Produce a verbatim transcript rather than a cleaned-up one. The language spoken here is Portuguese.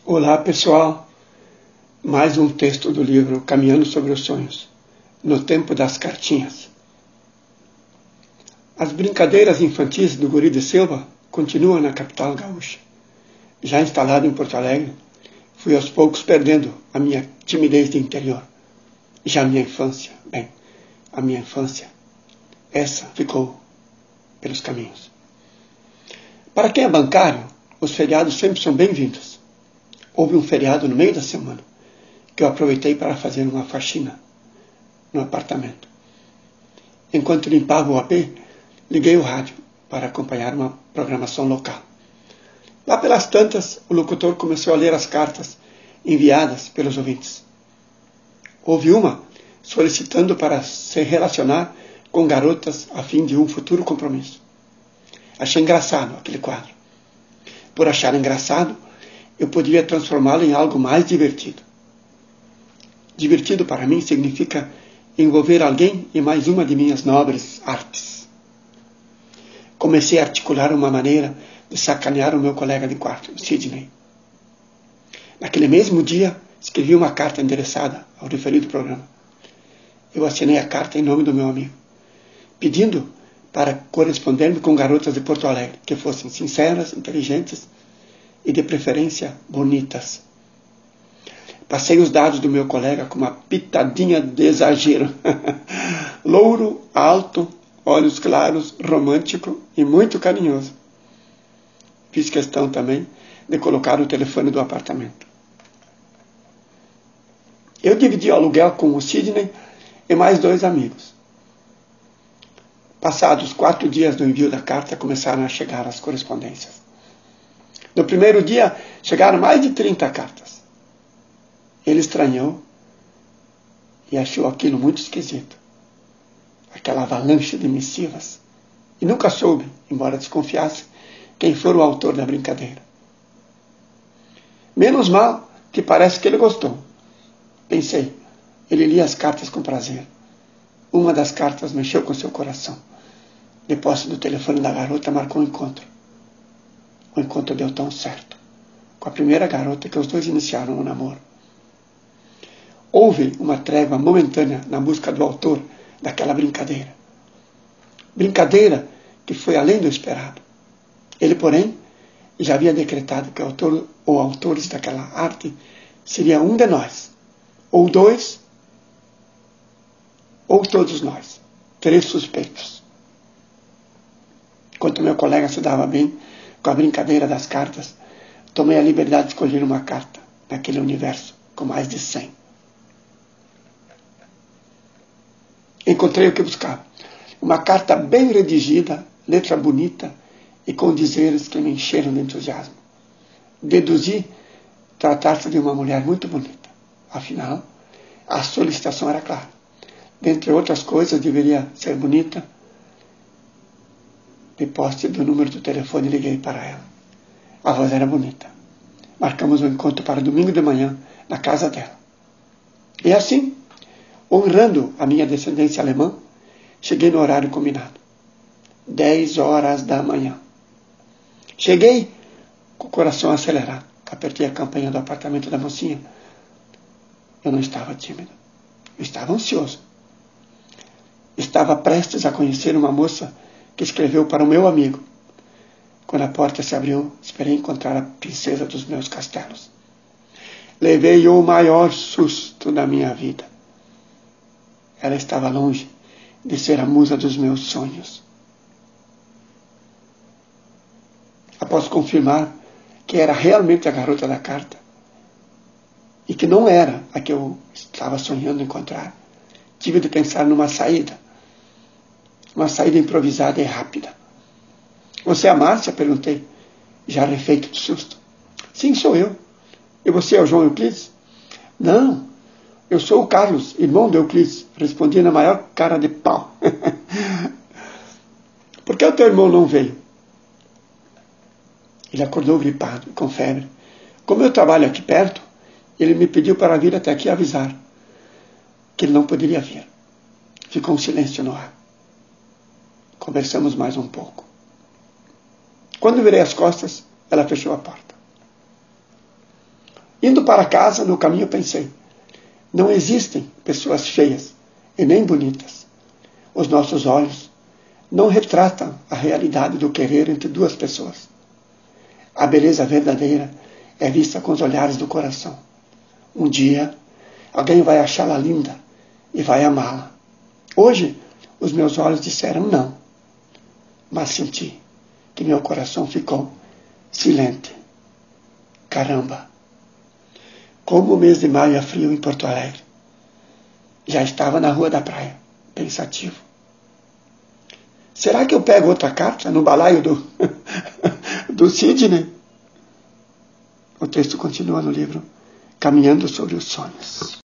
Olá pessoal, mais um texto do livro Caminhando sobre os Sonhos, no tempo das cartinhas. As brincadeiras infantis do Guri de Silva continuam na capital gaúcha. Já instalado em Porto Alegre, fui aos poucos perdendo a minha timidez de interior. Já a minha infância, bem, a minha infância, essa ficou pelos caminhos. Para quem é bancário, os feriados sempre são bem-vindos. Houve um feriado no meio da semana que eu aproveitei para fazer uma faxina no apartamento. Enquanto limpava o A P, liguei o rádio para acompanhar uma programação local. Lá pelas tantas, o locutor começou a ler as cartas enviadas pelos ouvintes. Houve uma solicitando para se relacionar com garotas a fim de um futuro compromisso. Achei engraçado aquele quadro. Por achar engraçado, eu poderia transformá-lo em algo mais divertido. Divertido para mim significa envolver alguém em mais uma de minhas nobres artes. Comecei a articular uma maneira de sacanear o meu colega de quarto, Sidney. Naquele mesmo dia, escrevi uma carta endereçada ao referido programa. Eu assinei a carta em nome do meu amigo, pedindo para corresponder-me com garotas de Porto Alegre, que fossem sinceras, inteligentes e, de preferência, bonitas. Passei os dados do meu colega com uma pitadinha de exagero. Louro, alto, olhos claros, romântico e muito carinhoso. Fiz questão também de colocar o telefone do apartamento. Eu dividi o aluguel com o Sidney e mais dois amigos. Passados quatro dias do envio da carta, começaram a chegar as correspondências. No primeiro dia, chegaram mais de trinta cartas. Ele estranhou e achou aquilo muito esquisito. Aquela avalanche de missivas. E nunca soube, embora desconfiasse, quem for o autor da brincadeira. Menos mal que parece que ele gostou. Pensei, ele lia as cartas com prazer. Uma das cartas mexeu com seu coração. De posse do telefone da garota, marcou um encontro. O encontro deu tão certo, com a primeira garota que os dois iniciaram o namoro. Houve uma trégua momentânea na busca do autor daquela brincadeira. Brincadeira que foi além do esperado. Ele, porém, já havia decretado que o autor ou autores daquela arte seria um de nós, ou dois, ou todos nós, três suspeitos. Enquanto meu colega se dava bem com a brincadeira das cartas, tomei a liberdade de escolher uma carta naquele universo com mais de cem. Encontrei o que buscava. Uma carta bem redigida, letra bonita e com dizeres que me encheram de entusiasmo. Deduzi tratar-se de uma mulher muito bonita. Afinal, a solicitação era clara. Dentre outras coisas, deveria ser bonita. De posse do número do telefone, liguei para ela. A voz era bonita. Marcamos um encontro para domingo de manhã na casa dela. E assim, honrando a minha descendência alemã, cheguei no horário combinado. Dez horas da manhã. Cheguei com o coração acelerado. Apertei a campainha do apartamento da mocinha. Eu não estava tímido. Eu estava ansioso. Estava prestes a conhecer uma moça que escreveu para o meu amigo. Quando a porta se abriu, esperei encontrar a princesa dos meus castelos. Levei o maior susto da minha vida. Ela estava longe de ser a musa dos meus sonhos. Após confirmar que era realmente a garota da carta e que não era a que eu estava sonhando encontrar, tive de pensar numa saída. Uma saída improvisada e rápida. Você é a Márcia? Perguntei, já refeito de susto. Sim, sou eu. E você é o João Euclides? Não, eu sou o Carlos, irmão de Euclides. Respondi na maior cara de pau. Por que o teu irmão não veio? Ele acordou gripado, com febre. Como eu trabalho aqui perto, ele me pediu para vir até aqui avisar que ele não poderia vir. Ficou um silêncio no ar. Conversamos mais um pouco. Quando virei as costas, ela fechou a porta. Indo para casa, no caminho pensei, não existem pessoas feias e nem bonitas. Os nossos olhos não retratam a realidade do querer entre duas pessoas. A beleza verdadeira é vista com os olhares do coração. Um dia, alguém vai achá-la linda e vai amá-la. Hoje, os meus olhos disseram não, mas senti que meu coração ficou silente. Caramba! Como o mês de maio é frio em Porto Alegre. Já estava na rua da praia, pensativo. Será que eu pego outra carta no balaio do, do Sidney? O texto continua no livro Caminhando sobre os Sonhos.